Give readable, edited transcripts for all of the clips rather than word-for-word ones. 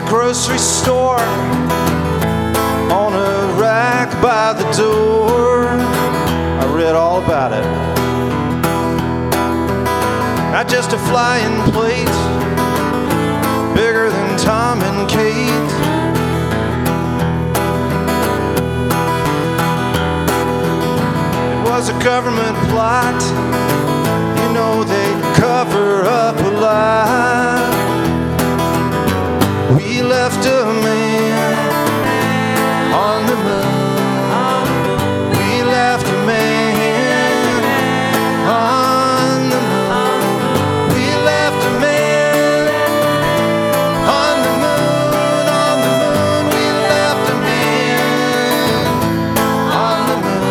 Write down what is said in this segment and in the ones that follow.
grocery store, on a rack by the door. I read all about it. Not just a flying plate, bigger than Tom and Kate. It was a government plot, you know they cover up a lie. We left a man on the moon. We left a man on the moon. We left a man on the moon, on the moon. We left a man on the moon.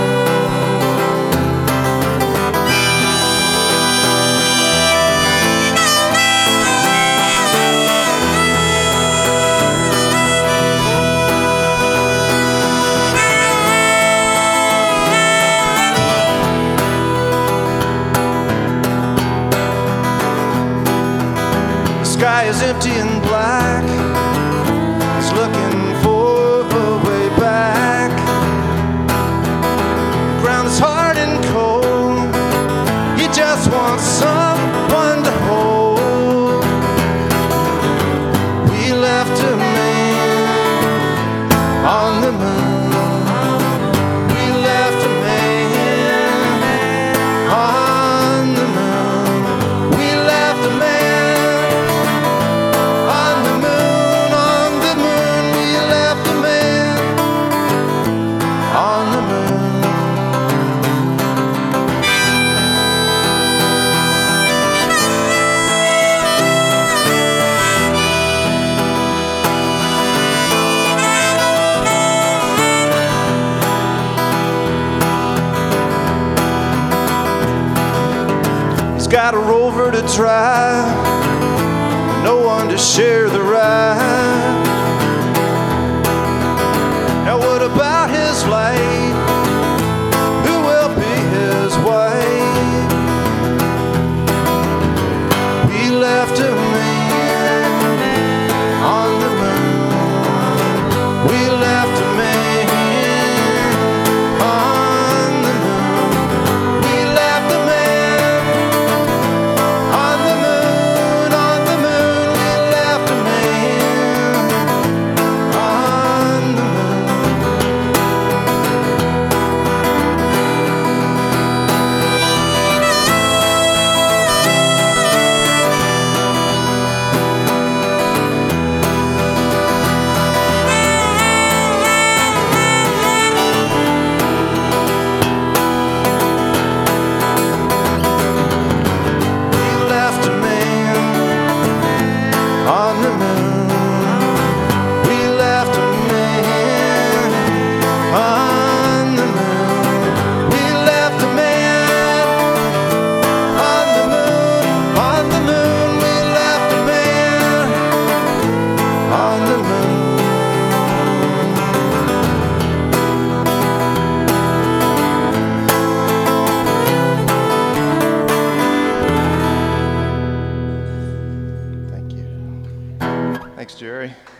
The sky is empty and black. It's looking for a way back. The ground is hard and cold. You just want someone to hold. We left a man on the moon. We left a man on the moon. We left a man on the moon, on the moon. We left a man on the moon. He's got a rover to drive, no one to share the ride. Now what about his life? Who will be his wife? We left a man on the moon. We left a man on the moon. We left a man on the moon, on the moon. We left a man on the moon. We left a man on the moon. We left a man on the moon. We left a man on the moon, on the moon. We left a man on the moon. Thank you. Thanks, Jerry.